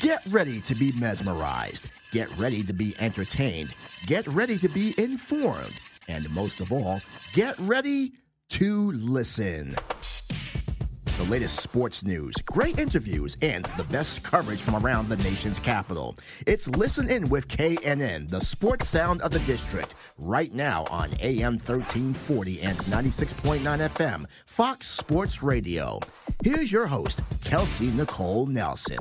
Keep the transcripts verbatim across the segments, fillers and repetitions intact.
Get ready to be mesmerized. Get ready to be entertained. Get ready to be informed. And most of all, get ready to listen. The latest sports news, great interviews, and the best coverage from around the nation's capital. It's Listen In with K N N, the sports sound of the district, right now on A M thirteen forty and ninety-six point nine F M, Fox Sports Radio. Here's your host, Kelsey Nicole Nelson.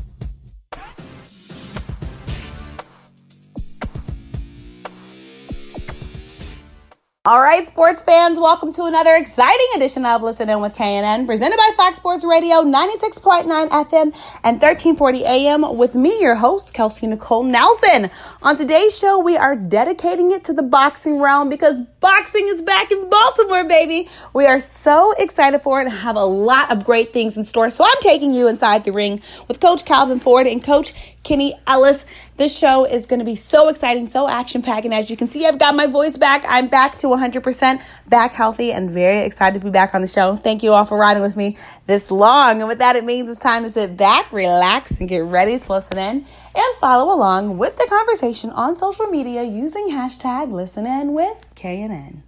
All right, sports fans, welcome to another exciting edition of Listen In with K N N, presented by Fox Sports Radio, ninety-six point nine F M and thirteen forty A M, with me, your host, Kelsey Nicole Nelson. On today's show, we are dedicating it to the boxing realm because boxing is back in Baltimore, baby. We are so excited for it and have a lot of great things in store. So I'm taking you inside the ring with Coach Calvin Ford and Coach Kenny Ellis. This show is going to be so exciting, so action-packed, and as you can see, I've got my voice back. I'm back to one hundred percent, back healthy, and very excited to be back on the show. Thank you all for riding with me this long, and with that, it means it's time to sit back, relax, and get ready to listen in and follow along with the conversation on social media using hashtag ListenIn with K N N.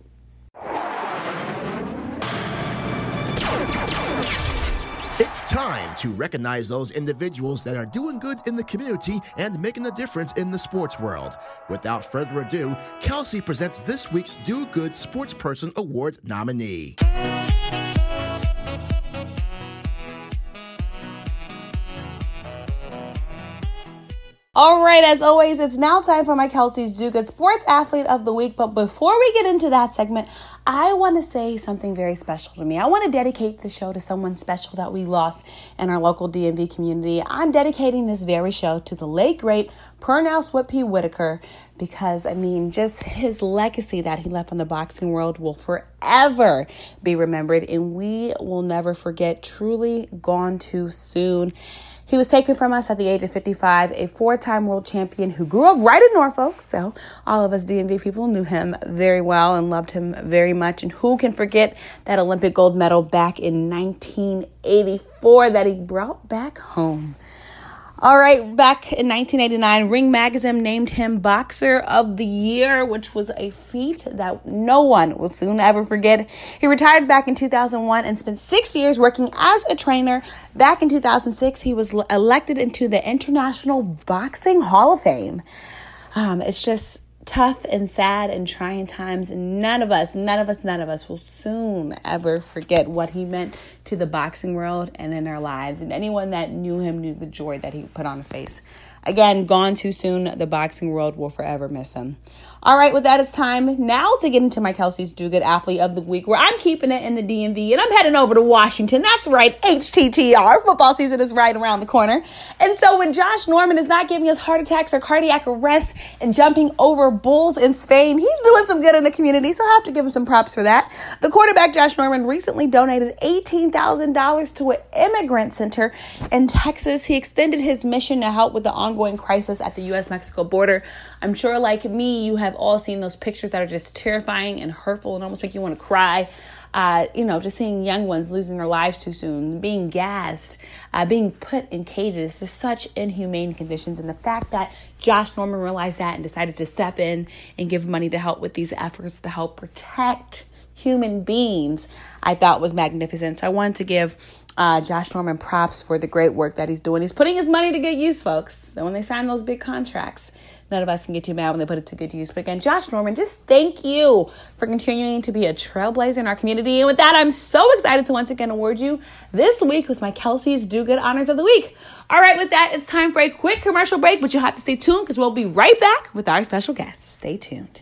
It's time to recognize those individuals that are doing good in the community and making a difference in the sports world. Without further ado, Kelsey presents this week's Do Good Sportsperson Award nominee. All right, as always, it's now time for my Kelsey's Do Good Sports Athlete of the Week. But before we get into that segment, I want to say something very special to me. I want to dedicate the show to someone special that we lost in our local D M V community. I'm dedicating this very show to the late, great Pernell Sweat P. Whitaker because, I mean, just his legacy that he left on the boxing world will forever be remembered, and we will never forget. Truly gone too soon. He was taken from us at the age of fifty-five, a four-time world champion who grew up right in Norfolk. So all of us D M V people knew him very well and loved him very much. And who can forget that Olympic gold medal back in nineteen eighty-four that he brought back home? All right, back in nineteen eighty-nine, Ring Magazine named him Boxer of the Year, which was a feat that no one will soon ever forget. He retired back in two thousand one and spent six years working as a trainer. Back in two thousand six, he was elected into the International Boxing Hall of Fame. Um, it's just tough and sad and trying times, and none of us, none of us, none of us will soon ever forget what he meant to the boxing world and in our lives. And anyone that knew him knew the joy that he put on a face. Again, gone too soon. The boxing world will forever miss him. All right, with that, it's time now to get into my Kelsey's Do Good Athlete of the Week, where I'm keeping it in the D M V, and I'm heading over to Washington. That's right, H T T R. Football season is right around the corner. And so when Josh Norman is not giving us heart attacks or cardiac arrests and jumping over bulls in Spain, he's doing some good in the community, so I have to give him some props for that. The quarterback, Josh Norman, recently donated eighteen thousand dollars to an immigrant center in Texas. He extended his mission to help with the ongoing crisis at the U S Mexico border. I'm sure, like me, you have all seen those pictures that are just terrifying and hurtful and almost make you want to cry. Uh, you know, just seeing young ones losing their lives too soon, being gassed, uh, being put in cages, just such inhumane conditions. And the fact that Josh Norman realized that and decided to step in and give money to help with these efforts to help protect human beings, I thought was magnificent. So I wanted to give uh, Josh Norman props for the great work that he's doing. He's putting his money to good use, folks. So when they sign those big contracts, none of us can get too mad when they put it to good use. But again, Josh Norman, just thank you for continuing to be a trailblazer in our community. And with that, I'm so excited to once again award you this week with my Kelsey's Do Good Honors of the Week. All right, with that, it's time for a quick commercial break, but you'll have to stay tuned because we'll be right back with our special guests. Stay tuned.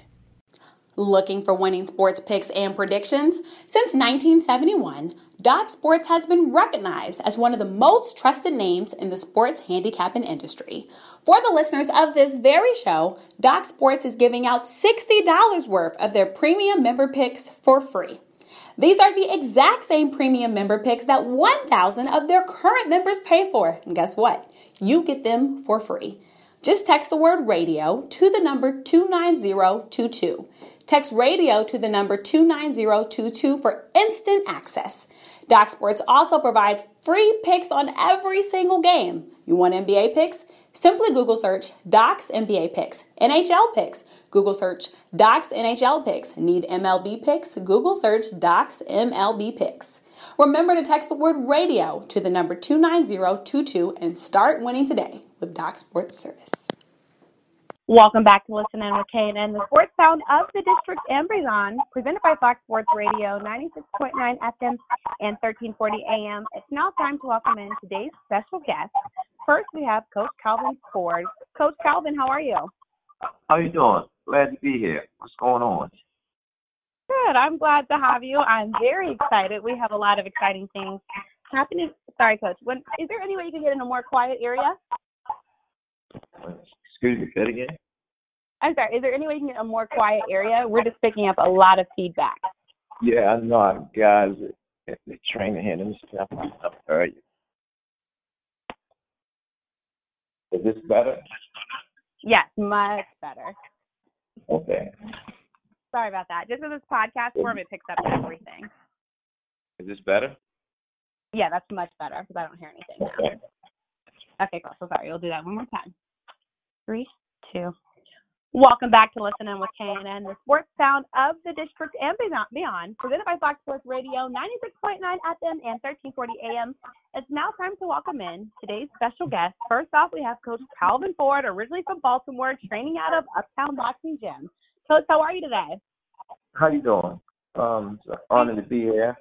Looking for winning sports picks and predictions? Since nineteen seventy-one, Doc Sports has been recognized as one of the most trusted names in the sports handicapping industry. For the listeners of this very show, Doc Sports is giving out sixty dollars worth of their premium member picks for free. These are the exact same premium member picks that one thousand of their current members pay for. And guess what? You get them for free. Just text the word radio to the number two nine zero two two. Text radio to the number two nine zero two two for instant access. Doc Sports also provides free picks on every single game. You want N B A picks? Simply Google search Doc's N B A picks. N H L picks? Google search Doc's N H L picks. Need M L B picks? Google search Doc's M L B picks. Remember to text the word radio to the number two nine zero two two and start winning today with Doc Sports Service. Welcome back to Listen In with K and N, the sports sound of the district and beyond, presented by Fox Sports Radio, ninety-six point nine F M and thirteen forty A M. It's now time to welcome in today's special guest. First, we have Coach Calvin Ford. Coach Calvin, how are you? How you doing? Glad to be here. What's going on? Good. I'm glad to have you. I'm very excited. We have a lot of exciting things happening. Sorry, Coach. When, is there any way you can get in a more quiet area? Excuse me, say it again? I'm sorry. Is there any way you can get a more quiet area? We're just picking up a lot of feedback. Yeah, I know our guys at the training here. Let me see if I can hear you. Is this better? Yes, much better. Okay. Sorry about that. Just as this podcast form, it picks up everything. Is this better? Yeah, that's much better because I don't hear anything now. Okay. Okay, cool. So sorry. We'll do that one more time. Three, two. Welcome back to Listen In with K and N, the sports sound of the district and beyond, presented by Fox Sports Radio, ninety-six point nine F M and thirteen forty A M. It's now time to welcome in today's special guest. First off, we have Coach Calvin Ford, originally from Baltimore, training out of Uptown Boxing Gym. Coach, how are you today? How you doing? Um, it's an honor to be here.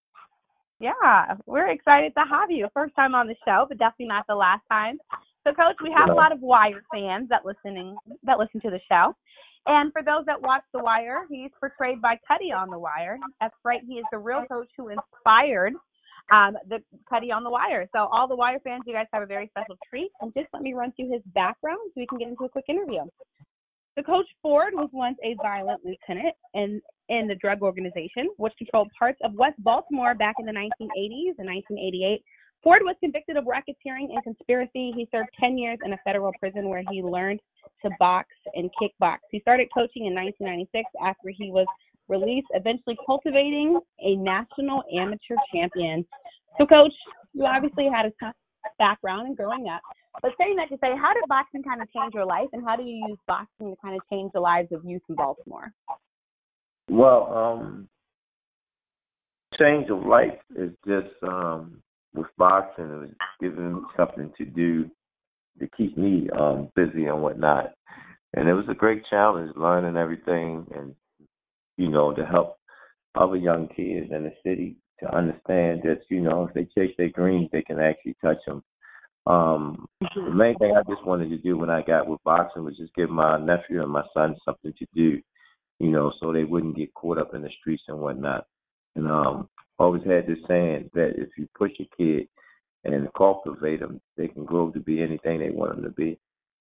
Yeah, we're excited to have you. First time on the show, but definitely not the last time. So, Coach, we have a lot of Wire fans that listening that listen to the show. And for those that watch The Wire, he's portrayed by Cuddy on The Wire. That's right. He is the real coach who inspired um, the Cuddy on The Wire. So all the Wire fans, you guys have a very special treat. And just let me run through his background so we can get into a quick interview. So Coach Ford was once a violent lieutenant in, in the drug organization, which controlled parts of West Baltimore back in the nineteen eighties and nineteen eighty-eight. Ford was convicted of racketeering and conspiracy. He served ten years in a federal prison where he learned to box and kickbox. He started coaching in nineteen ninety-six after he was released, eventually cultivating a national amateur champion. So, Coach, you obviously had a tough background in growing up. But saying that to say, how did boxing kind of change your life, and how do you use boxing to kind of change the lives of youth in Baltimore? Well, um, change of life is just um, with boxing, it was giving me something to do to keep me um, busy and whatnot. And it was a great challenge, learning everything and, you know, to help other young kids in the city to understand that, you know, if they chase their dreams, they can actually touch them. Um, the main thing I just wanted to do when I got with boxing was just give my nephew and my son something to do, you know, so they wouldn't get caught up in the streets and whatnot. And um, always had this saying that if you push a kid and cultivate them, they can grow to be anything they want them to be.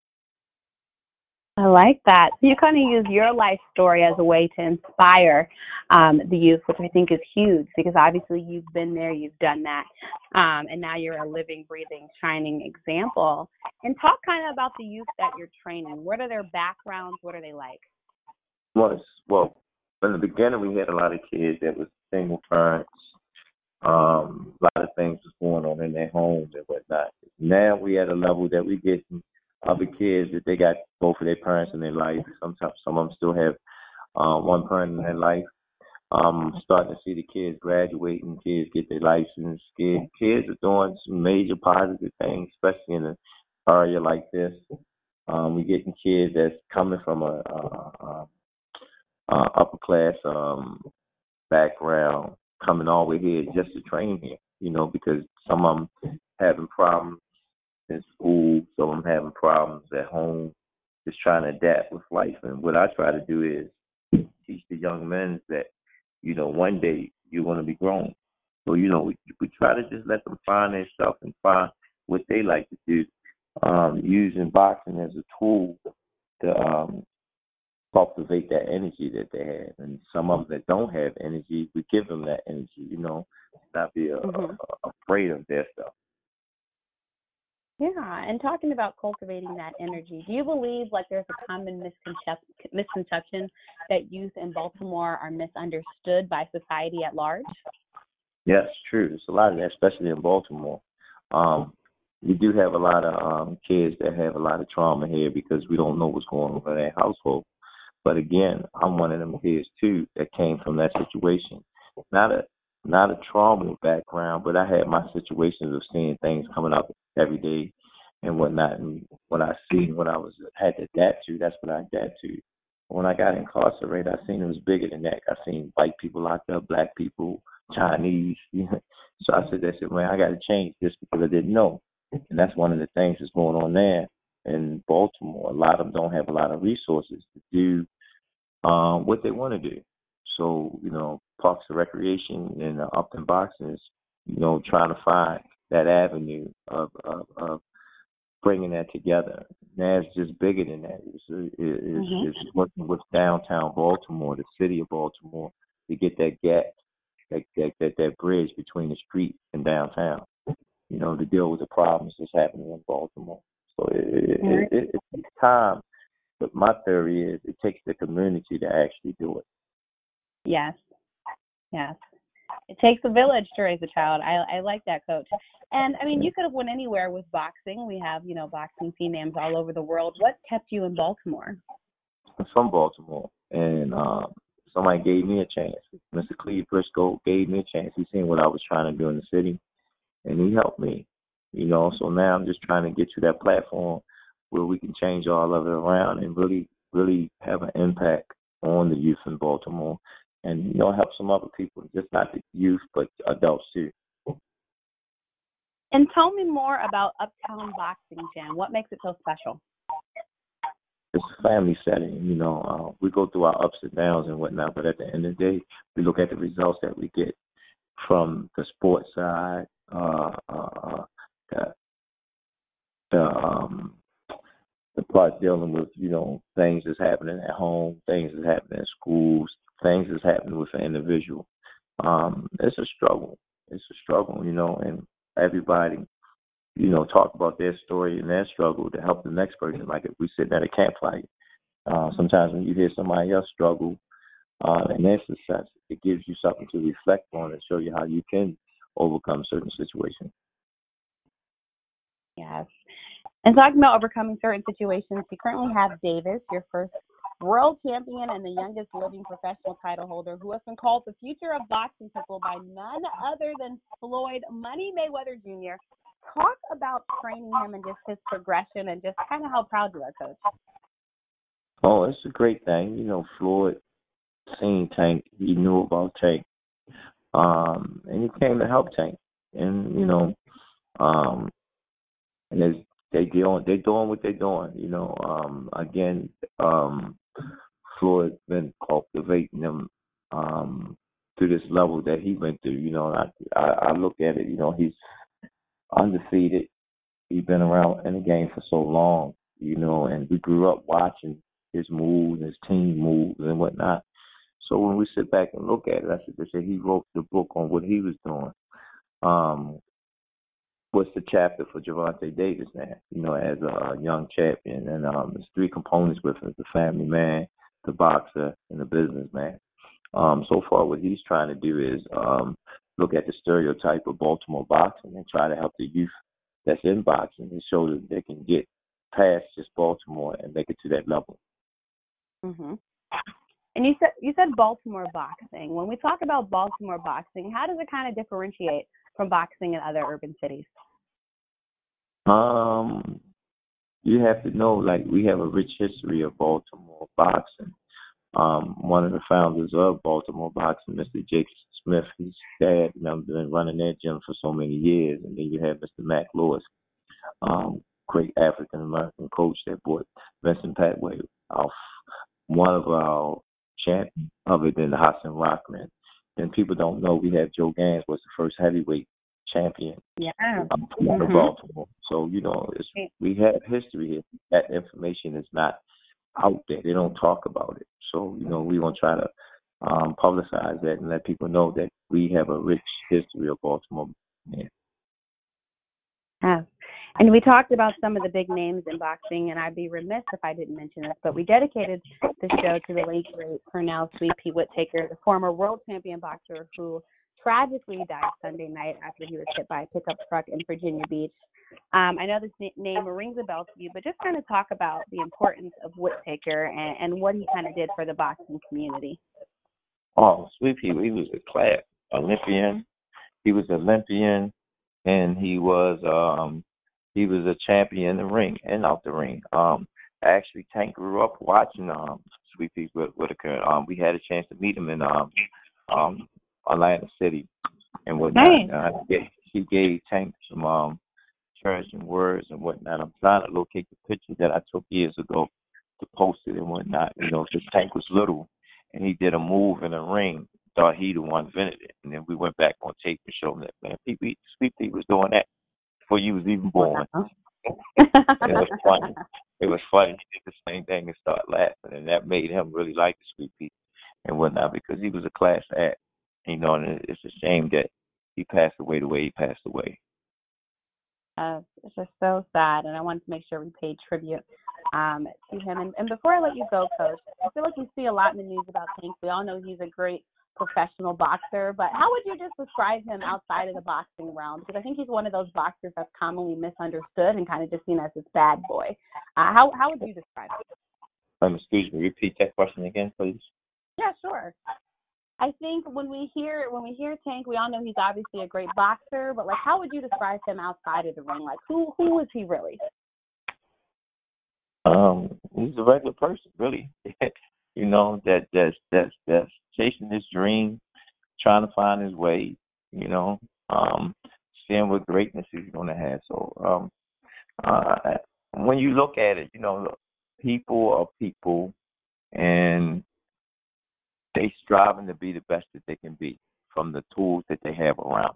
I like that. So you kind of use your life story as a way to inspire um, the youth, which I think is huge because obviously you've been there, you've done that, um, and now you're a living, breathing, shining example. And talk kind of about the youth that you're training. What are their backgrounds? What are they like? Well, it's, well, in the beginning we had a lot of kids that was single parents. Um, a lot of things was going on in their homes and whatnot. Now we at a level that we get other kids that they got both of their parents in their life. Sometimes some of them still have uh, one parent in their life. Um, starting to see the kids graduating, kids get their license. Kids, kids are doing some major positive things, especially in an area like this. Um, we're getting kids that's coming from a, a, a, a upper class um, background, coming all the way here just to train here, you know, because some of them having problems in school, some of them having problems at home, just trying to adapt with life. And what I try to do is teach the young men that, you know, one day you're going to be grown. So, you know, we, we try to just let them find their stuff and find what they like to do, um, using boxing as a tool to um, cultivate that energy that they have. And some of them that don't have energy, we give them that energy, you know, not be uh, mm-hmm. uh, afraid of their stuff. Yeah, and talking about cultivating that energy, do you believe like there's a common misconception, misconception that youth in Baltimore are misunderstood by society at large? Yes, true. There's a lot of that, especially in Baltimore. Um, we do have a lot of um, kids that have a lot of trauma here because we don't know what's going on in their household. But again, I'm one of them kids too that came from that situation. Not a not a trauma background, but I had my situations of seeing things coming up every day and whatnot. And when I seen what I was had to adapt to, that's what I adapt to. When I got incarcerated, I seen it was bigger than that. I seen white people locked up, black people, Chinese. You know? So I said, I said, man, I got to change this because I didn't know. And that's one of the things that's going on there in Baltimore. A lot of them don't have a lot of resources to do um, what they want to do. So, you know, Parks and Recreation and uh, Upton Boxing is, you know, trying to find that avenue of, of, of bringing that together. Now it's just bigger than that. It's, it's, mm-hmm. it's working with downtown Baltimore, the city of Baltimore, to get that gap, that that, that, that bridge between the street and downtown, you know, to deal with the problems that's happening in Baltimore. So it, mm-hmm. it, it, it takes time. But my theory is it takes the community to actually do it. Yes. Yes. It takes a village to raise a child. I I like that, Coach. And, I mean, you could have went anywhere with boxing. We have, you know, boxing phenoms all over the world. What kept you in Baltimore? I'm from Baltimore, and um, somebody gave me a chance. Mister Cleve Briscoe gave me a chance. He seen what I was trying to do in the city, and he helped me, you know. So now I'm just trying to get to that platform where we can change all of it around and really, really have an impact on the youth in Baltimore and, you know, help some other people, just not the youth, but adults too. And tell me more about Uptown Boxing Gym. What makes it so special? It's a family setting, you know. Uh, we go through our ups and downs and whatnot, but at the end of the day, we look at the results that we get from the sports side, uh, uh, the, the um, the part dealing with, you know, things that's happening at home, things that's happening in schools, things that's happening with an individual. Um, it's a struggle. It's a struggle, you know, and everybody, you know, talk about their story and their struggle to help the next person. Like if we sit at a campfire, uh, sometimes when you hear somebody else struggle uh, and their success, it gives you something to reflect on and show you how you can overcome certain situations. Yes. And talking about overcoming certain situations, you currently have Davis, your first world champion and the youngest living professional title holder, who has been called the future of boxing people by none other than Floyd Money Mayweather Junior Talk about training him and just his progression and just kind of how proud you are, Coach. Oh, it's a great thing. You know, Floyd seen Tank. He knew about Tank. Um, and he came to help Tank. And, you know, um, and there's They doing they doing what they're doing, you know. Um, again, um, Floyd been cultivating them um, to this level that he went through. You know, and I, I I look at it. You know, he's undefeated. He's been around in the game for so long, you know, and we grew up watching his moves, his team moves, and whatnot. So when we sit back and look at it, I said, they say he wrote the book on what he was doing. Um, what's the chapter for Gervonta Davis now, you know, as a young champion. And um, there's three components with him: the family man, the boxer, and the businessman. Um, so far, what he's trying to do is um, look at the stereotype of Baltimore boxing and try to help the youth that's in boxing and show that they can get past just Baltimore and make it to that level. Mm-hmm. And you said you said Baltimore boxing. When we talk about Baltimore boxing, how does it kind of differentiate from boxing in other urban cities? Um, you have to know, like, we have a rich history of Baltimore boxing. Um, one of the founders of Baltimore boxing, Mister Jake Smith, his dad, you know, been running that gym for so many years. And then you have Mister Mac Lewis, um, great African American coach that brought Vincent Patway off, one of our champions other than Hassan Rockman. And people don't know we have Joe Gans was the first heavyweight champion yeah. um, mm-hmm. of Baltimore. So, you know, it's, we have history here. That information is not out there. They don't talk about it. So, you know, we want to try to um, publicize that and let people know that we have a rich history of Baltimore. Yeah. Yeah. And we talked about some of the big names in boxing, and I'd be remiss if I didn't mention this, but we dedicated the show to the late, great Pernell Sweet Pea Whittaker, the former world champion boxer who tragically died Sunday night after he was hit by a pickup truck in Virginia Beach. Um, I know this na- name rings a bell to you, but just kind of talk about the importance of Whittaker and, and what he kind of did for the boxing community. Oh, Sweet Pea, he was a class Olympian. He was an Olympian, and he was um, he was a champion in the ring and out the ring. Um, actually, Tank grew up watching um, Sweet Pea Whittaker. Um, we had a chance to meet him in um, um, Atlanta City and whatnot. Nice. Uh, he, he gave Tank some um, encouraging words and whatnot. I'm trying to locate the picture that I took years ago to post it and whatnot. You know, because Tank was little, and he did a move in the ring. Thought he the one invented it, and then we went back on tape and showed him that, man, P P, Sweet Pea was doing that before you was even born. Wow. It was funny. It was funny. He did the same thing and started laughing, and that made him really like the Sweet Pea and whatnot because he was a class act. You know, and it's a shame that he passed away the way he passed away. Uh, it's just so sad, and I wanted to make sure we paid tribute um, to him. And, and before I let you go, Coach, I feel like we see a lot in the news about Tank. We all know he's a great professional boxer, but how would you just describe him outside of the boxing realm? Because I think he's one of those boxers that's commonly misunderstood and kind of just seen as this bad boy. Uh, how how would you describe him? Um, excuse me, repeat that question again, please. Yeah, sure. I think when we hear when we hear Tank, we all know he's obviously a great boxer, but like, how would you describe him outside of the ring? Like, who who is he really? Um, he's a regular person, really. You know, that that's that's that's chasing his dream, trying to find his way. You know, um, seeing what greatness he's going to have. So, um, uh, when you look at it, you know, people are people, and they striving to be the best that they can be from the tools that they have around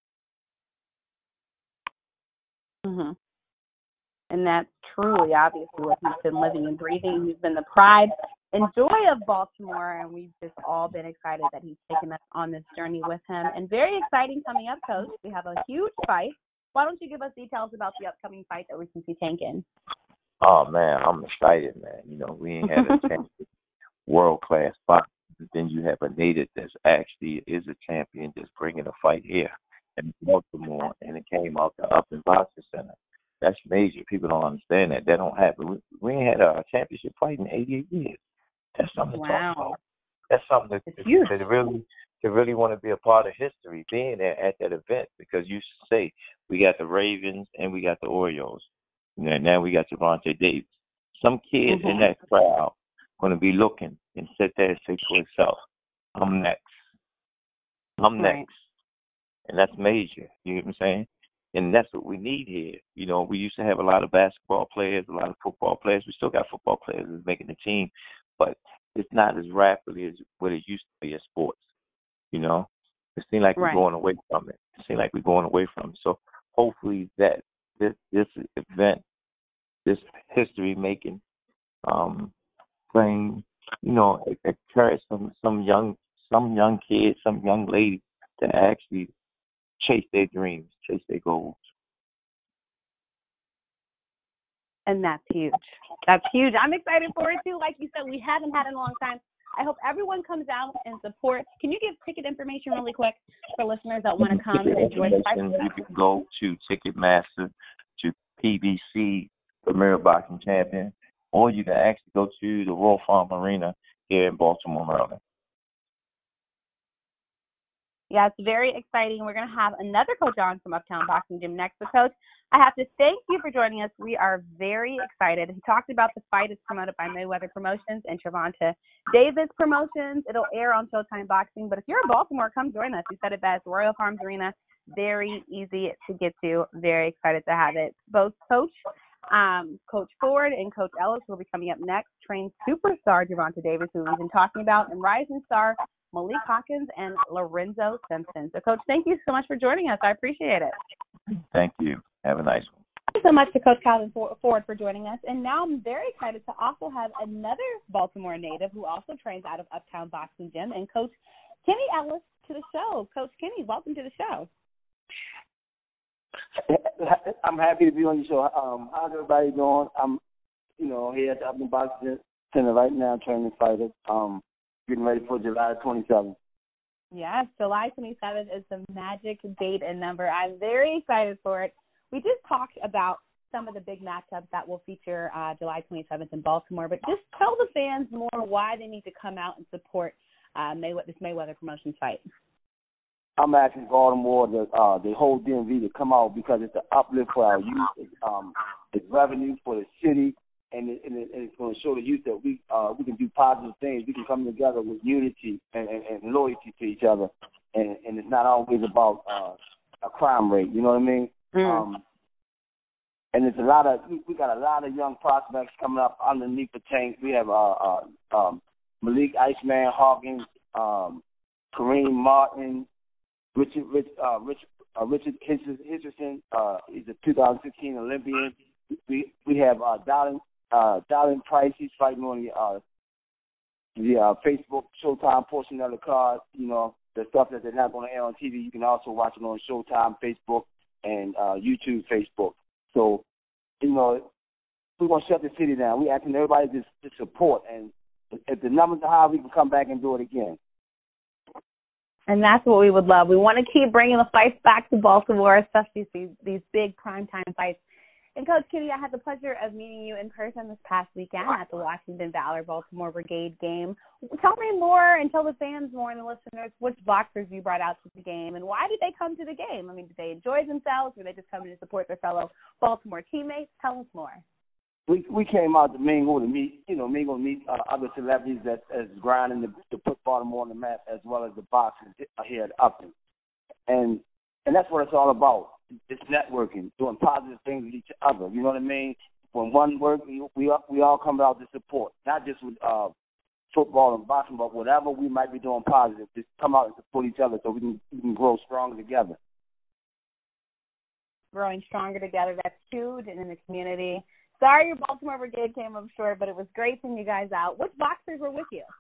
them. Mm-hmm. And that's truly, obviously, what he's been living and breathing. He's been the pride and joy of Baltimore, and we've just all been excited that he's taken us on this journey with him. And very exciting coming up, Coach. We have a huge fight. Why don't you give us details about the upcoming fight that we can see Tank in? Oh, man, I'm excited, man. You know, we ain't had a chance to world-class boxing. Then you have a native that's actually is a champion that's bringing a fight here in Baltimore, and it came out the Upton Boxing Center. That's major. People don't understand that. That don't happen. We, we ain't had a championship fight in eighty-eight years. That's something to wow. talk about. That's something to, to, to really to really want to be a part of history, being there at that event, because you say we got the Ravens and we got the Orioles. And now we got Gervonta Davis. Some kid mm-hmm. in that crowd going to be looking and sit there and say to himself, I'm next. I'm right. next. And that's major. You know what I'm saying? And that's what we need here. You know, we used to have a lot of basketball players, a lot of football players. We still got football players that's making the team, but it's not as rapidly as what it used to be in sports. You know, it seems like right. we're going away from it. It seems like we're going away from it. So hopefully that this this event, this history making um, thing, you know, encourage some some young some young kids, some young ladies to actually chase their dreams, chase their goals. And that's huge. That's huge. I'm excited for it, too. Like you said, we haven't had it in a long time. I hope everyone comes out and supports. Can you give ticket information really quick for listeners that want to come and enjoy the fight? You can go to Ticketmaster, to P B C, Premier Boxing Champion, or you can actually go to the Royal Farm Arena here in Baltimore, Maryland. Yeah, it's very exciting. We're going to have another Coach on from Uptown Boxing Gym next. So, Coach, I have to thank you for joining us. We are very excited. He talked about the fight. It's promoted by Mayweather Promotions and Gervonta Davis Promotions. It'll air on Showtime Boxing. But if you're in Baltimore, come join us. You said it best. Royal Farms Arena, very easy to get to. Very excited to have it. Both Coach um, Coach Ford and Coach Ellis will be coming up next. Trained superstar Gervonta Davis, who we've been talking about, and rising star Malik Hawkins and Lorenzo Simpson. So, Coach, thank you so much for joining us. I appreciate it. Thank you. Have a nice one. Thank you so much to Coach Calvin Ford for joining us. And now I'm very excited to also have another Baltimore native who also trains out of Uptown Boxing Gym, and Coach Kenny Ellis to the show. Coach Kenny, welcome to the show. I'm happy to be on your show. Um, how's everybody doing? I'm, you know, here at the Uptown Boxing Center right now training fighters. Um, getting ready for July twenty-seventh. Yes, July twenty-seventh is the magic date and number. I'm very excited for it. We just talked about some of the big matchups that will feature uh, July twenty-seventh in Baltimore, but just tell the fans more why they need to come out and support uh, May- this Mayweather Promotions fight. I'm asking Baltimore, the uh, the whole D M V, to come out because it's an uplift for our youth. It's, um, it's revenue for the city, and, it, and, it, and it's going to show the youth that we uh, we can do positive things. We can come together with unity and, and, and loyalty to each other, and, and it's not always about uh, a crime rate. You know what I mean? Mm. Um, and there's a lot of we got a lot of young prospects coming up underneath the tank. We have uh, uh, um, Malik Iceman Hawkins, um, Kareem Martin, Richard Rich, uh, Rich, uh, Richard Hitcherson. Uh, he's a two thousand sixteen Olympian. We we have uh, Darlin uh, Darlin Price. He's fighting on the uh, the uh, Facebook Showtime portion of the card. You know, the stuff that they're not going to air on T V. You can also watch it on Showtime Facebook and uh, YouTube Facebook. So, you know, we're going to shut the city down. We're asking everybody to, to support. And if the numbers are high, we can come back and do it again. And that's what we would love. We want to keep bringing the fights back to Baltimore, especially these, these big primetime fights. And, Coach Kitty, I had the pleasure of meeting you in person this past weekend at the Washington Valor Baltimore Brigade game. Tell me more and tell the fans more and the listeners which boxers you brought out to the game and why did they come to the game? I mean, did they enjoy themselves or were they just coming to support their fellow Baltimore teammates? Tell us more. We we came out to mingle to meet, you know, mingle to meet uh, other celebrities that is grinding to, to put Baltimore on the map, as well as the boxers here at Upton, and and that's what it's all about. It's networking, doing positive things with each other. You know what I mean? When one works, we we all, we all come out to support, not just with uh, football and boxing, but whatever we might be doing positive, just come out and support each other so we can we can grow stronger together. Growing stronger together, that's huge, and in the community. Sorry your Baltimore Brigade came up short, but it was great seeing you guys out. Which boxers were with you?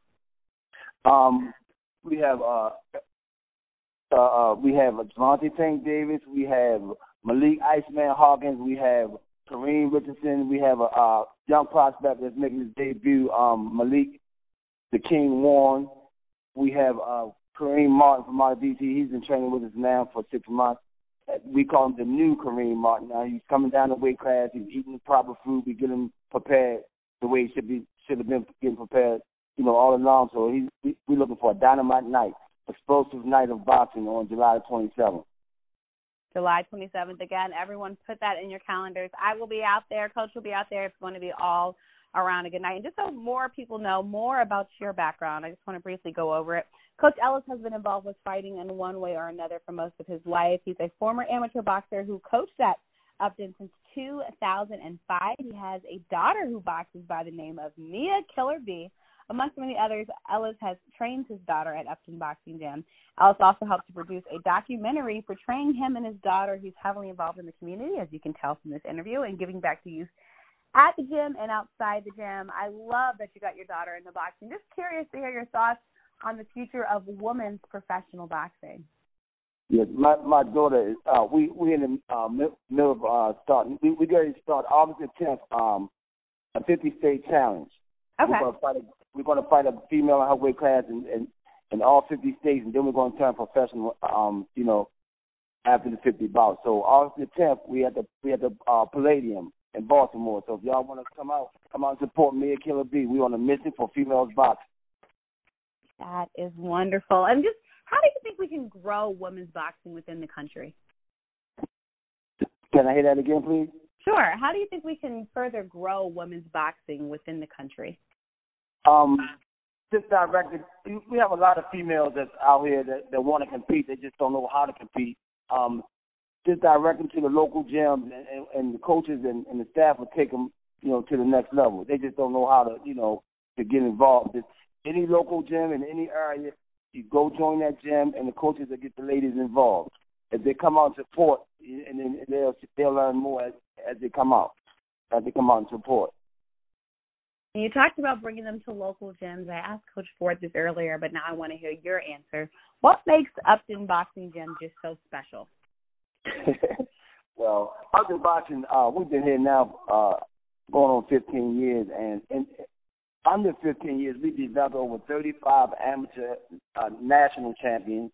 Um, we have uh, uh, uh we have Javante Tank Davis, we have Malik Iceman Hawkins, we have Kareem Richardson, we have a uh, young prospect that's making his debut, um, Malik the King Warren. We have uh, Kareem Martin from out of D C. He's been training with us now for six months. We call him the new Kareem Martin. Now he's coming down the weight class. He's eating the proper food. We get him prepared the way he should be should have been getting prepared, you know, all along. So he's we, we're looking for a dynamite night, explosive night of boxing on July twenty-seventh. July twenty-seventh again. Everyone, put that in your calendars. I will be out there. Coach will be out there. It's going to be all around a good night. And just so more people know more about your background, I just want to briefly go over it. Coach Ellis has been involved with fighting in one way or another for most of his life. He's a former amateur boxer who coached at Upton since two thousand five. He has a daughter who boxes by the name of Mia Killer B. Amongst many others, Ellis has trained his daughter at Upton Boxing Gym. Ellis also helped to produce a documentary portraying him and his daughter. He's heavily involved in the community, as you can tell from this interview, and giving back to youth at the gym and outside the gym. I love that you got your daughter into boxing. Just curious to hear your thoughts on the future of women's professional boxing. Yes, my my daughter is. Uh, we we in the uh, middle of uh, starting. We we going to start August the tenth. Um, a fifty state challenge. Okay. We're gonna fight a, we're going to fight a female in her weight class in, in, in all fifty states, and then we're going to turn professional. Um, you know, after the fifty bouts. So August the tenth, we at the we at the uh, Palladium in Baltimore. So if y'all want to come out, come out and support Mia Killer B. We're on a mission for females boxing. That is wonderful. And just how do you think we can grow women's boxing within the country? Can I hear that again, please? Sure. How do you think we can further grow women's boxing within the country? Um, just directed. We have a lot of females that's out here that, that want to compete. They just don't know how to compete. Um, just direct them to the local gyms, and, and, and the coaches and, and the staff will take them, you know, to the next level. They just don't know how to, you know, to get involved. It's any local gym in any area, you go join that gym, and the coaches will get the ladies involved. If they come out and support, and then they'll they'll learn more as, as they come out, as they come out and support. You talked about bringing them to local gyms. I asked Coach Ford this earlier, but now I want to hear your answer. What makes Upton Boxing Gym just so special? Well, Upton Boxing, uh, we've been here now uh, going on fifteen years, and, and under fifteen years, we developed over thirty-five amateur uh, national champions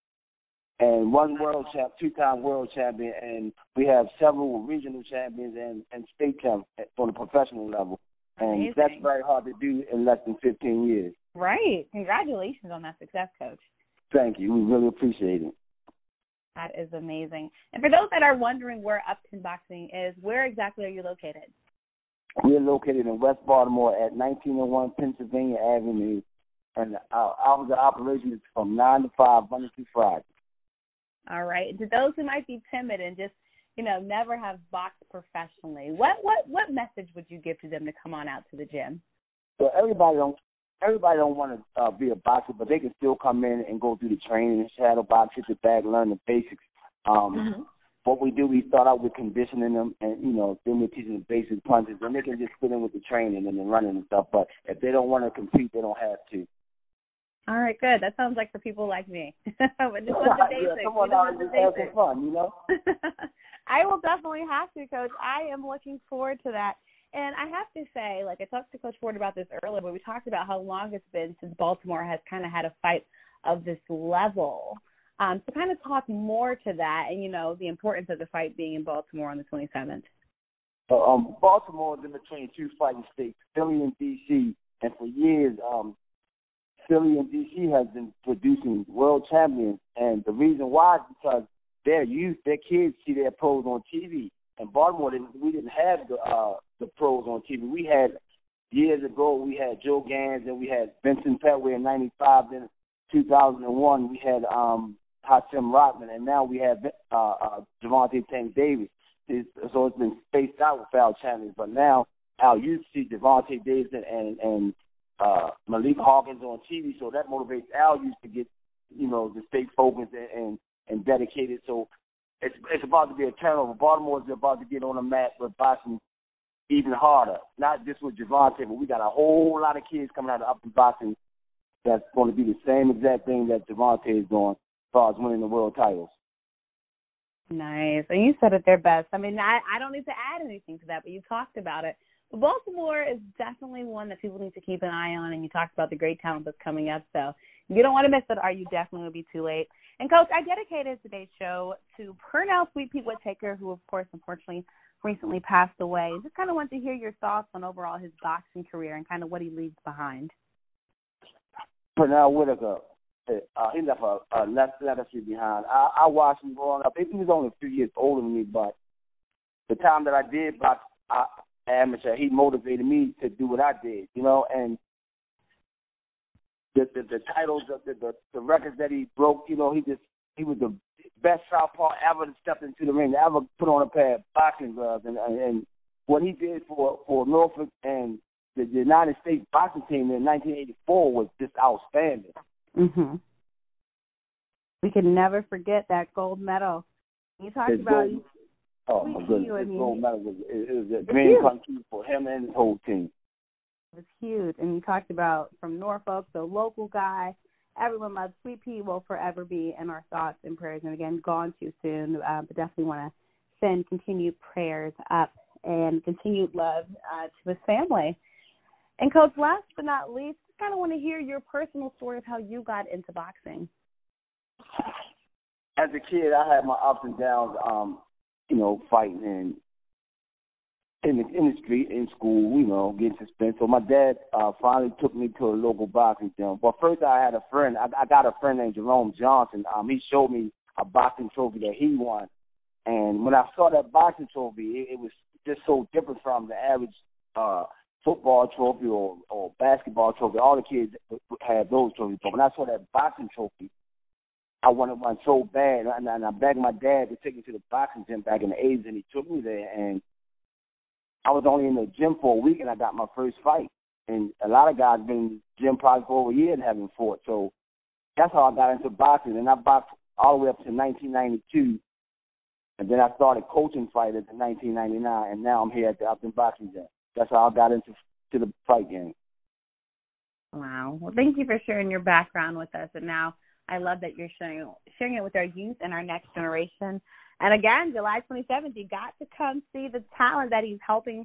and one world champ, two-time world champion, and we have several regional champions and, and state champs on the professional level. And Amazing. That's very hard to do in less than fifteen years. Right. Congratulations on that success, Coach. Thank you. We really appreciate it. That is amazing. And for those that are wondering where Upton Boxing is, where exactly are you located? We're located in West Baltimore at nineteen oh one Pennsylvania Avenue, and our hours of operation is from nine to five, Monday through Friday. All right. And to those who might be timid and just, you know, never have boxed professionally, what what what message would you give to them to come on out to the gym? So everybody don't everybody don't want to uh, be a boxer, but they can still come in and go through the training and shadow box, hit the bag, learn the basics. Um, mm-hmm. What we do, we start out with conditioning them, and you know, then we're teaching them basic punches, and they can just fit in with the training and the running and stuff. But if they don't want to compete, they don't have to. All right, good. That sounds like for people like me. But just want the basics. Yeah, come on out and just have some fun, you know. I will definitely have to, Coach. I am looking forward to that. And I have to say, like I talked to Coach Ford about this earlier, but we talked about how long it's been since Baltimore has kind of had a fight of this level. Um, so kind of talk more to that and, you know, the importance of the fight being in Baltimore on the twenty-seventh. Uh, um, Baltimore is in between two fighting states, Philly and D C, and for years, um, Philly and D C has been producing world champions, and the reason why is because their youth, their kids see their pros on T V. In Baltimore, we didn't have the uh, the pros on T V. We had, years ago, we had Joe Gans, and we had Vincent Petway in ninety-five, then two thousand one, we had um, Hatem Rockman, and now we have uh, uh, Gervonta Tank Davis. It's, so it's been spaced out with our champions, but now our youth see Gervonta Davis and, and uh, Malik Hawkins on T V, so that motivates our youth to get, you know, to stay focused and, and, and dedicated. So it's it's about to be a turnover. Baltimore is about to get on the map with boxing even harder, not just with Gervonta, but we got a whole lot of kids coming out of Upton Boxing that's going to be the same exact thing that Gervonta is doing as far as winning the world titles. Nice. And you said it their best. I mean, I, I don't need to add anything to that, but you talked about it. But Baltimore is definitely one that people need to keep an eye on, and you talked about the great talent that's coming up. So if you don't want to miss it, or you definitely will be too late. And, Coach, I dedicated today's show to Pernell Sweet Pete Whittaker, who, of course, unfortunately recently passed away. Just kind of want to hear your thoughts on overall his boxing career and kind of what he leaves behind. Pernell Whittaker, uh, he left a, a legacy behind. I, I watched him growing up. He was only a few years older than me, but the time that I did box I, amateur, he motivated me to do what I did, you know, and the the, the titles, the, the the records that he broke, you know, he just he was the best southpaw ever to step into the ring, to ever put on a pair of boxing gloves, and and what he did for for Norfolk and the United States boxing team in nineteen eighty-four was just outstanding. Mhm. We can never forget that gold medal. You talked His about. Gold, oh my goodness, you, his I mean, gold medal was it, it was a dream come true for him and his whole team. It was huge, and you talked about from Norfolk, the local guy. Everyone loves Sweet Pea. Will forever be in our thoughts and prayers. And again, gone too soon, uh, but definitely want to send continued prayers up and continued love uh, to his family. And Coach, last but not least, just kind of want to hear your personal story of how you got into boxing. As a kid, I had my ups and downs, um, you know, fighting and in the in the street, in school, you know, getting suspended. So my dad uh, finally took me to a local boxing gym. But first, I had a friend. I, I got a friend named Jerome Johnson. Um, he showed me a boxing trophy that he won, and when I saw that boxing trophy, it, it was just so different from the average uh, football trophy or, or basketball trophy. All the kids had those trophies, but when I saw that boxing trophy, I wanted one so bad, and I, and I begged my dad to take me to the boxing gym back in the eighties, and he took me there, and I was only in the gym for a week, and I got my first fight. And a lot of guys been in the gym probably for over a year and haven't fought. So that's how I got into boxing. And I boxed all the way up to nineteen ninety-two. And then I started coaching fighters in nineteen ninety-nine, and now I'm here at the Upton Boxing Gym. That's how I got into to the fight game. Wow. Well, thank you for sharing your background with us. And now I love that you're sharing, sharing it with our youth and our next generation. And again, July twenty-seventh, you got to come see the talent that he's helping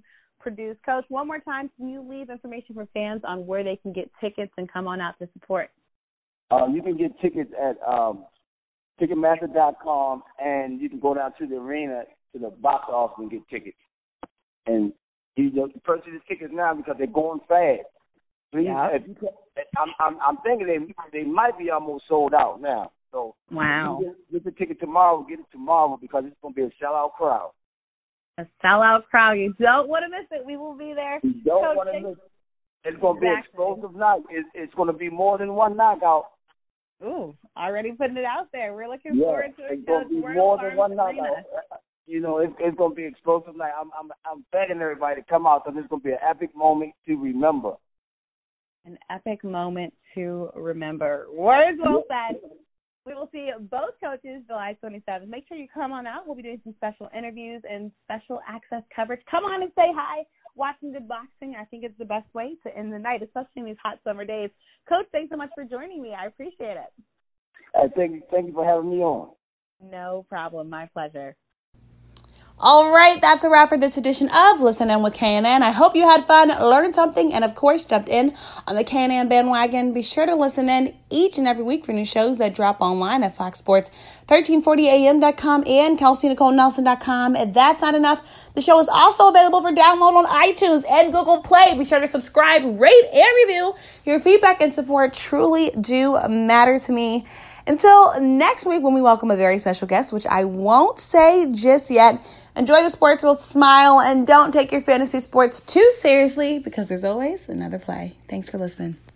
produced. Coach, one more time, can you leave information for fans on where they can get tickets and come on out to support? Uh, you can get tickets at um, Ticketmaster dot com, and you can go down to the arena, to the box office, and get tickets. And you know, purchase the tickets now because they're going fast. Please, yeah. if you can, I'm, I'm, I'm thinking they they might be almost sold out now. So wow, get, get the ticket tomorrow. Get it tomorrow because it's going to be a sellout crowd. A sellout crowd. You don't want to miss it. We will be there. You don't want to miss it. It's going to be an explosive night. It's, it's going to be more than one knockout. Ooh, already putting it out there. We're looking yeah, forward to it. It's going to be more than one knockout. You know, it's, it's going to be explosive night. I'm, I'm, I'm begging everybody to come out because it's going to be an epic moment to remember. An epic moment to remember. Words well said. We will see both coaches July twenty-seventh. Make sure you come on out. We'll be doing some special interviews and special access coverage. Come on and say hi. Watching good boxing, I think it's the best way to end the night, especially in these hot summer days. Coach, thanks so much for joining me. I appreciate it. Uh, thank you. Thank you for having me on. No problem. My pleasure. All right, that's a wrap for this edition of Listen In with K N N. I hope you had fun, learned something, and of course, jumped in on the K N N bandwagon. Be sure to listen in each and every week for new shows that drop online at fox sports thirteen forty a m dot com and kelsey nicole nelson dot com. If that's not enough, the show is also available for download on iTunes and Google Play. Be sure to subscribe, rate, and review. Your feedback and support truly do matter to me. Until next week when we welcome a very special guest, which I won't say just yet. Enjoy the sports world, smile, and don't take your fantasy sports too seriously because there's always another play. Thanks for listening.